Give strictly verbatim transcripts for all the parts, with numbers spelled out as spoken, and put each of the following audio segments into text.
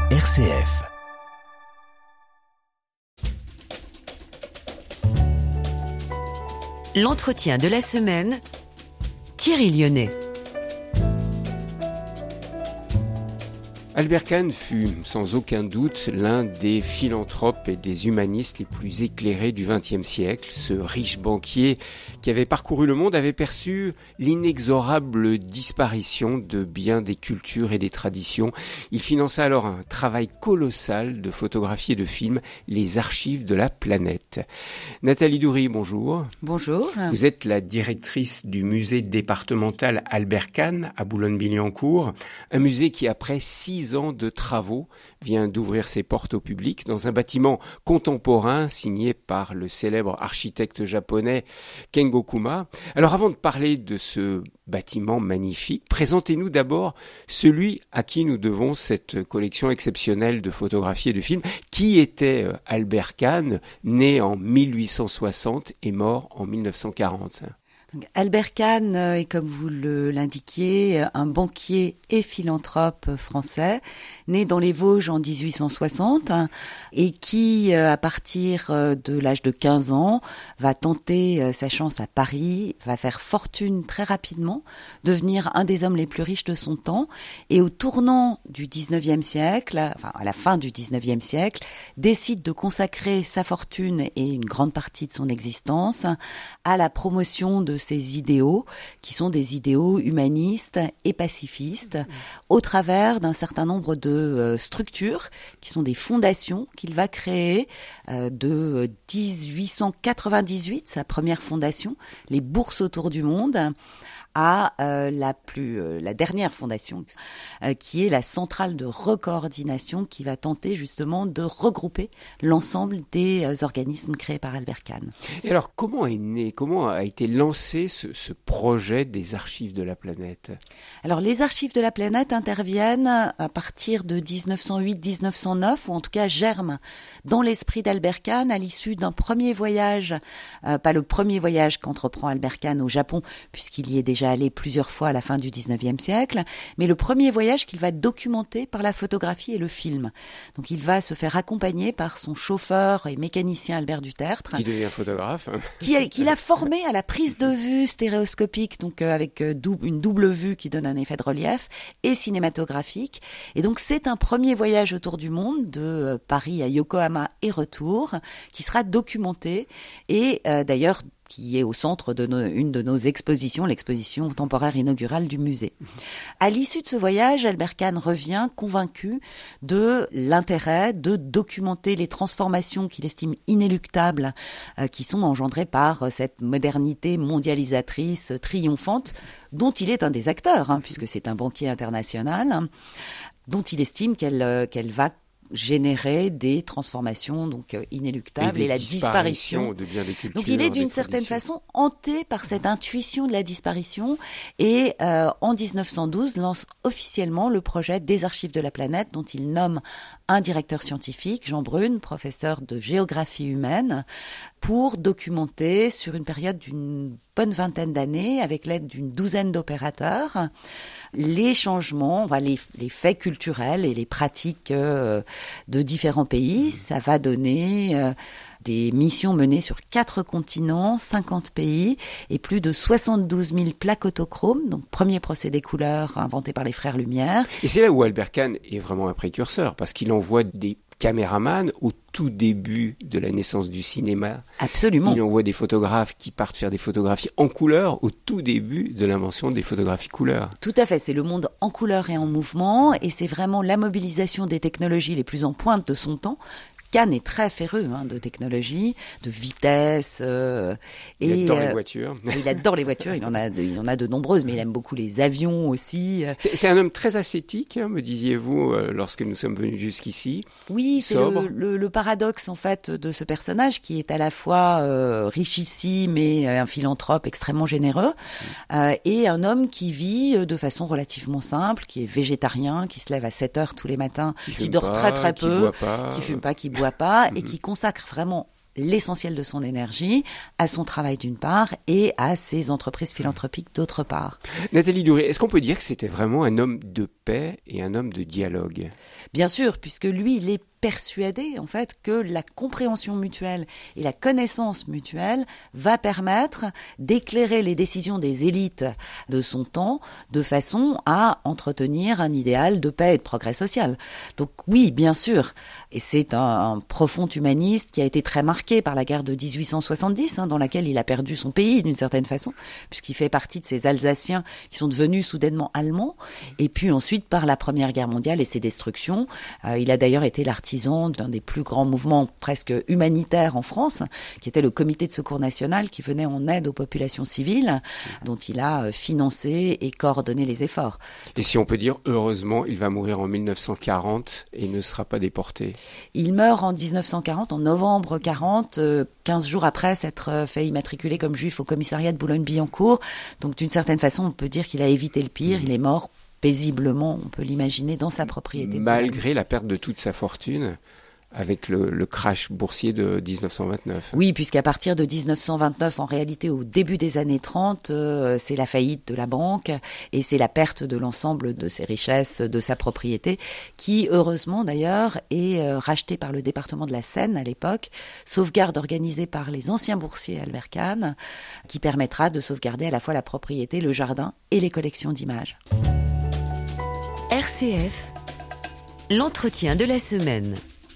R C F. L'entretien de la semaine, Thierry Lyonnais. Albert Kahn fut sans aucun doute l'un des philanthropes et des humanistes les plus éclairés du vingtième siècle. Ce riche banquier qui avait parcouru le monde avait perçu l'inexorable disparition de bien des cultures et des traditions. Il finança alors un travail colossal de photographie et de film, les archives de la planète. Nathalie Doury, bonjour. Bonjour. Vous êtes la directrice du musée départemental Albert Kahn à Boulogne-Billancourt, un musée qui après six ans de travaux vient d'ouvrir ses portes au public dans un bâtiment contemporain signé par le célèbre architecte japonais Kengo Kuma. Alors avant de parler de ce bâtiment magnifique, présentez-nous d'abord celui à qui nous devons cette collection exceptionnelle de photographies et de films. Qui était Albert Kahn, né en mille huit cent soixante et mort en mille neuf cent quarante? Albert Kahn est, comme vous le l'indiquiez, un banquier et philanthrope français, né dans les Vosges en dix-huit cent soixante et qui, à partir de l'âge de quinze ans, va tenter sa chance à Paris, va faire fortune très rapidement, devenir un des hommes les plus riches de son temps et au tournant du dix-neuvième siècle, enfin à la fin du dix-neuvième siècle, décide de consacrer sa fortune et une grande partie de son existence à la promotion de ses idéaux, qui sont des idéaux humanistes et pacifistes, au travers d'un certain nombre de euh, structures, qui sont des fondations qu'il va créer euh, de dix-huit cent quatre-vingt-dix-huit, sa première fondation, les Bourses autour du monde, à euh, la plus euh, la dernière fondation euh, qui est la centrale de recoordination qui va tenter justement de regrouper l'ensemble des euh, organismes créés par Albert Kahn. Et alors comment est né, comment a été lancé ce, ce projet des archives de la planète? Alors les archives de la planète interviennent à partir de dix-neuf cent huit dix-neuf cent neuf, ou en tout cas germent dans l'esprit d'Albert Kahn à l'issue d'un premier voyage, euh, pas le premier voyage qu'entreprend Albert Kahn au Japon, puisqu'il y est déjà allé plusieurs fois à la fin du dix-neuvième siècle, mais le premier voyage qu'il va documenter par la photographie et le film. Donc il va se faire accompagner par son chauffeur et mécanicien Albert Dutertre, qui devient photographe, qui, qui l'a formé à la prise de vue stéréoscopique, donc euh, avec euh, dou- une double vue qui donne un effet de relief, et cinématographique. Et donc c'est un premier voyage autour du monde, de euh, Paris à Yokohama et retour, qui sera documenté et euh, d'ailleurs qui est au centre de nos, une de nos expositions, l'exposition temporaire inaugurale du musée. À l'issue de ce voyage, Albert Kahn revient convaincu de l'intérêt de documenter les transformations qu'il estime inéluctables, euh, qui sont engendrées par cette modernité mondialisatrice triomphante, dont il est un des acteurs, hein, puisque c'est un banquier international, hein, dont il estime qu'elle, euh, qu'elle va générer des transformations donc euh, inéluctables et, et la disparition de bien des cultures. Donc il est d'une certaine façon hanté par cette intuition de la disparition et euh, en dix-neuf cent douze lance officiellement le projet des archives de la planète dont il nomme un directeur scientifique, Jean Brune, professeur de géographie humaine, pour documenter sur une période d'une bonne vingtaine d'années, avec l'aide d'une douzaine d'opérateurs, les changements, enfin, les, les faits culturels et les pratiques euh, de différents pays. Ça va donner euh, des missions menées sur quatre continents, cinquante pays et plus de soixante-douze mille plaques autochromes, donc premier procédé couleur inventé par les frères Lumière. Et c'est là où Albert Kahn est vraiment un précurseur, parce qu'il envoie des caméraman au tout début de la naissance du cinéma. Absolument. Il envoie des photographes qui partent faire des photographies en couleur au tout début de l'invention des photographies couleur. Tout à fait, c'est le monde en couleur et en mouvement, et c'est vraiment la mobilisation des technologies les plus en pointe de son temps. Kahn est très féreux hein, de technologie, de vitesse. Euh, il et, adore euh, les voitures. Il adore les voitures, il en a de, il en a de nombreuses, mais il aime beaucoup les avions aussi. C'est, c'est un homme très ascétique, hein, me disiez-vous, euh, lorsque nous sommes venus jusqu'ici. Oui, c'est le, le, le paradoxe en fait de ce personnage qui est à la fois euh, richissime et un philanthrope extrêmement généreux, mmh. euh, et un homme qui vit de façon relativement simple, qui est végétarien, qui se lève à sept heures tous les matins, qui, qui dort pas, très très qui peu, boit pas. qui fume pas, qui boit pas, mmh. et qui consacre vraiment l'essentiel de son énergie à son travail d'une part et à ses entreprises philanthropiques d'autre part. Nathalie Douré, est-ce qu'on peut dire que c'était vraiment un homme de paix et un homme de dialogue ? Bien sûr, puisque lui, il est persuadé en fait que la compréhension mutuelle et la connaissance mutuelle va permettre d'éclairer les décisions des élites de son temps de façon à entretenir un idéal de paix et de progrès social. Donc oui, bien sûr, et c'est un, un profond humaniste qui a été très marqué par la guerre de dix-huit cent soixante-dix, hein, dans laquelle il a perdu son pays d'une certaine façon, puisqu'il fait partie de ces Alsaciens qui sont devenus soudainement allemands, et puis ensuite par la Première Guerre mondiale et ses destructions. Euh, il a d'ailleurs été l'artisan d'un des plus grands mouvements presque humanitaires en France, qui était le Comité de secours national qui venait en aide aux populations civiles, dont il a financé et coordonné les efforts. Et si on peut dire, heureusement, il va mourir en mille neuf cent quarante et ne sera pas déporté. Il meurt en dix-neuf cent quarante, en novembre quarante, quinze jours après s'être fait immatriculer comme juif au commissariat de Boulogne-Billancourt. Donc d'une certaine façon, on peut dire qu'il a évité le pire, mmh. il est mort paisiblement, on peut l'imaginer, dans sa propriété. Malgré la perte de toute sa fortune, avec le, le crash boursier de dix-neuf cent vingt-neuf. Oui, puisqu'à partir de dix-neuf cent vingt-neuf, en réalité, au début des années trente, euh, c'est la faillite de la banque et c'est la perte de l'ensemble de ses richesses, de sa propriété, qui, heureusement d'ailleurs, est euh, rachetée par le département de la Seine à l'époque, sauvegarde organisée par les anciens boursiers Albert Kahn, qui permettra de sauvegarder à la fois la propriété, le jardin et les collections d'images. R C F, l'entretien de la semaine.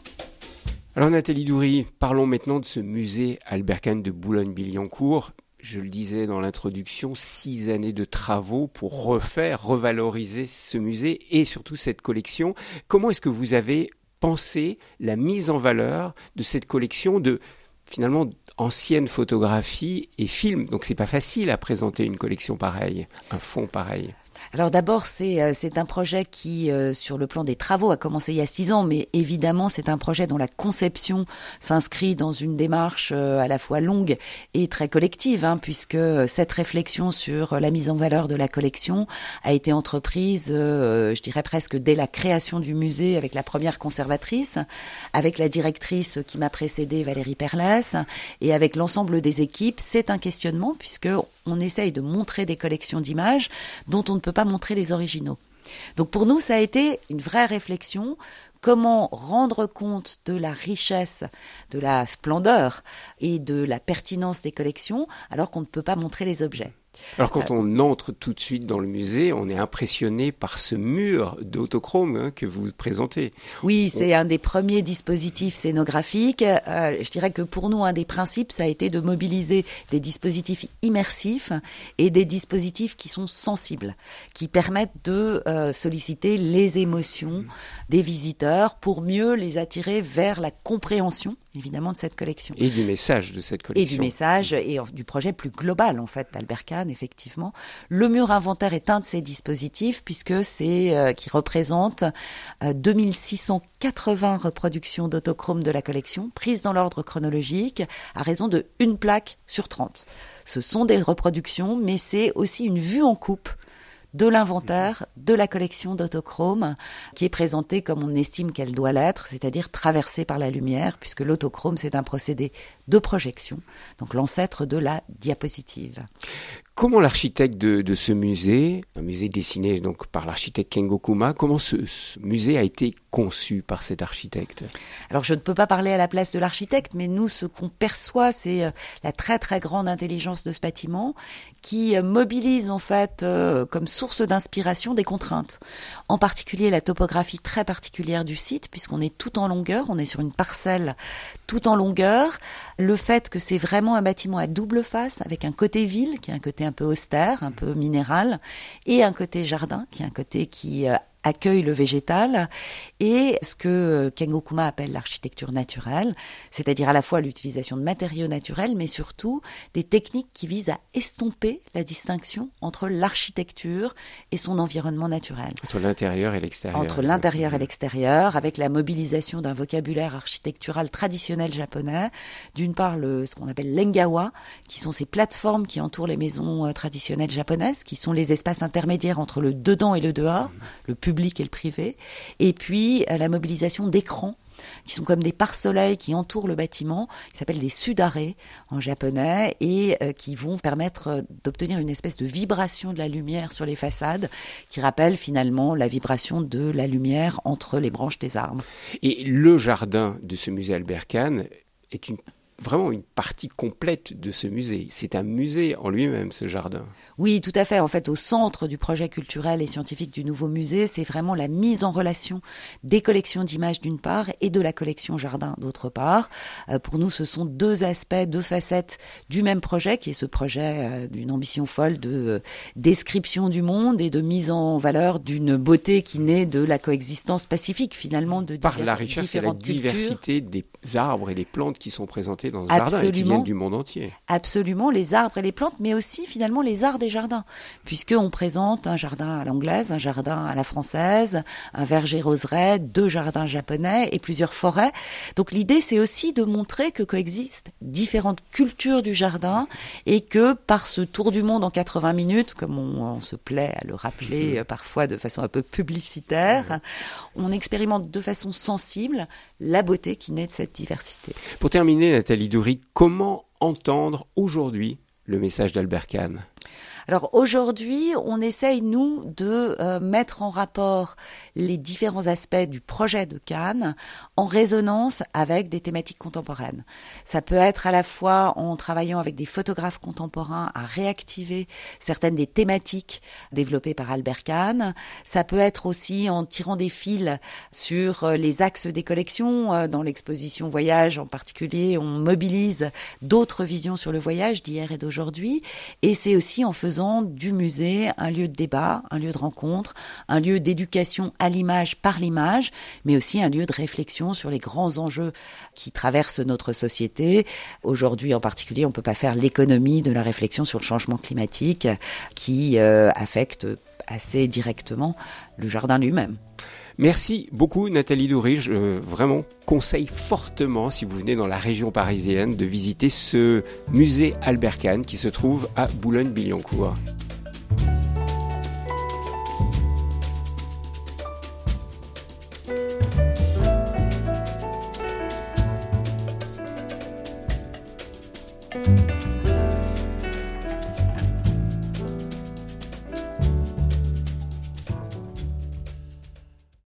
Alors Nathalie Douré, parlons maintenant de ce musée Albert Kahn de Boulogne-Billancourt. Je le disais dans l'introduction, six années de travaux pour refaire, revaloriser ce musée et surtout cette collection. Comment est-ce que vous avez pensé la mise en valeur de cette collection de finalement anciennes photographies et films? Donc c'est pas facile à présenter une collection pareille, un fonds pareil. Alors d'abord, c'est c'est un projet qui, euh, sur le plan des travaux, a commencé il y a six ans, mais évidemment, c'est un projet dont la conception s'inscrit dans une démarche euh, à la fois longue et très collective, hein, puisque cette réflexion sur la mise en valeur de la collection a été entreprise, euh, je dirais presque dès la création du musée, avec la première conservatrice, avec la directrice qui m'a précédée, Valérie Perlès, et avec l'ensemble des équipes. C'est un questionnement, puisque on essaye de montrer des collections d'images dont on ne peut pas montrer les originaux. Donc pour nous, ça a été une vraie réflexion. Comment rendre compte de la richesse, de la splendeur et de la pertinence des collections alors qu'on ne peut pas montrer les objets. Alors quand on entre tout de suite dans le musée, on est impressionné par ce mur d'autochrome hein, que vous présentez. Oui, c'est un des premiers dispositifs scénographiques. Euh, je dirais que pour nous, un des principes, ça a été de mobiliser des dispositifs immersifs et des dispositifs qui sont sensibles, qui permettent de euh, solliciter les émotions des visiteurs pour mieux les attirer vers la compréhension, évidemment, de cette collection. Et du message de cette collection. Et du message et du projet plus global, en fait, d'Albert Kahn, effectivement. Le mur inventaire est un de ces dispositifs, puisque c'est euh, qui représente euh, deux mille six cent quatre-vingts reproductions d'autochrome de la collection, prises dans l'ordre chronologique, à raison de une plaque sur trente. Ce sont des reproductions, mais c'est aussi une vue en coupe de l'inventaire de la collection d'autochrome qui est présentée comme on estime qu'elle doit l'être, c'est-à-dire traversée par la lumière, puisque l'autochrome, c'est un procédé de projection, donc l'ancêtre de la diapositive. Comment l'architecte de, de ce musée, un musée dessiné donc par l'architecte Kengo Kuma, comment ce, ce musée a été conçu par cet architecte? Alors je ne peux pas parler à la place de l'architecte, mais nous ce qu'on perçoit, c'est la très très grande intelligence de ce bâtiment qui mobilise en fait euh, comme source d'inspiration des contraintes. En particulier la topographie très particulière du site, puisqu'on est tout en longueur, on est sur une parcelle tout en longueur. Le fait que c'est vraiment un bâtiment à double face, avec un côté ville, qui est un côté un peu austère, un peu minéral, et un côté jardin, qui est un côté qui euh, accueille le végétal, et ce que Kengo Kuma appelle l'architecture naturelle, c'est-à-dire à la fois l'utilisation de matériaux naturels, mais surtout des techniques qui visent à estomper la distinction entre l'architecture et son environnement naturel. Entre l'intérieur et l'extérieur. Entre l'intérieur et l'extérieur, avec la mobilisation d'un vocabulaire architectural traditionnel japonais, d'une part le, ce qu'on appelle l'engawa, qui sont ces plateformes qui entourent les maisons euh, traditionnelles japonaises, qui sont les espaces intermédiaires entre le dedans et le dehors, le public public et le privé. Et puis la mobilisation d'écrans qui sont comme des pare-soleils qui entourent le bâtiment, qui s'appellent des sudare en japonais, et euh, qui vont permettre d'obtenir une espèce de vibration de la lumière sur les façades, qui rappelle finalement la vibration de la lumière entre les branches des arbres. Et le jardin de ce musée Albert Kahn est une vraiment une partie complète de ce musée. C'est un musée en lui-même, ce jardin. Oui, tout à fait. En fait, au centre du projet culturel et scientifique du nouveau musée, c'est vraiment la mise en relation des collections d'images d'une part et de la collection jardin d'autre part. Euh, pour nous, ce sont deux aspects, deux facettes du même projet, qui est ce projet euh, d'une ambition folle de euh, description du monde et de mise en valeur d'une beauté qui naît de la coexistence pacifique, finalement, de Par divers, la richesse et la diversité des arbres et des plantes qui sont présentés dans ce Absolument. jardin et qui viennent du monde entier. Absolument, les arbres et les plantes, mais aussi finalement les arts des jardins, puisqu'on présente un jardin à l'anglaise, un jardin à la française, un verger roseraie, deux jardins japonais et plusieurs forêts. Donc l'idée, c'est aussi de montrer que coexistent différentes cultures du jardin et que par ce tour du monde en quatre-vingts minutes, comme on, on se plaît à le rappeler mmh. parfois de façon un peu publicitaire, mmh. on expérimente de façon sensible la beauté qui naît de cette diversité. Pour terminer, Nathalie Doury, comment entendre aujourd'hui le message d'Albert Kahn ? Alors aujourd'hui, on essaye, nous, de euh, mettre en rapport les différents aspects du projet de Kahn en résonance avec des thématiques contemporaines. Ça peut être à la fois en travaillant avec des photographes contemporains à réactiver certaines des thématiques développées par Albert Kahn. Ça peut être aussi en tirant des fils sur les axes des collections. Dans l'exposition Voyage en particulier, on mobilise d'autres visions sur le voyage d'hier et d'aujourd'hui. Et c'est aussi en faisant du musée un lieu de débat, un lieu de rencontre, un lieu d'éducation à l'image par l'image, mais aussi un lieu de réflexion sur les grands enjeux qui traversent notre société. Aujourd'hui en particulier, on ne peut pas faire l'économie de la réflexion sur le changement climatique qui euh, affecte assez directement le jardin lui-même. Merci beaucoup Nathalie Doury. Je euh, vraiment conseille fortement, si vous venez dans la région parisienne, de visiter ce musée Albert Kahn qui se trouve à Boulogne-Billancourt.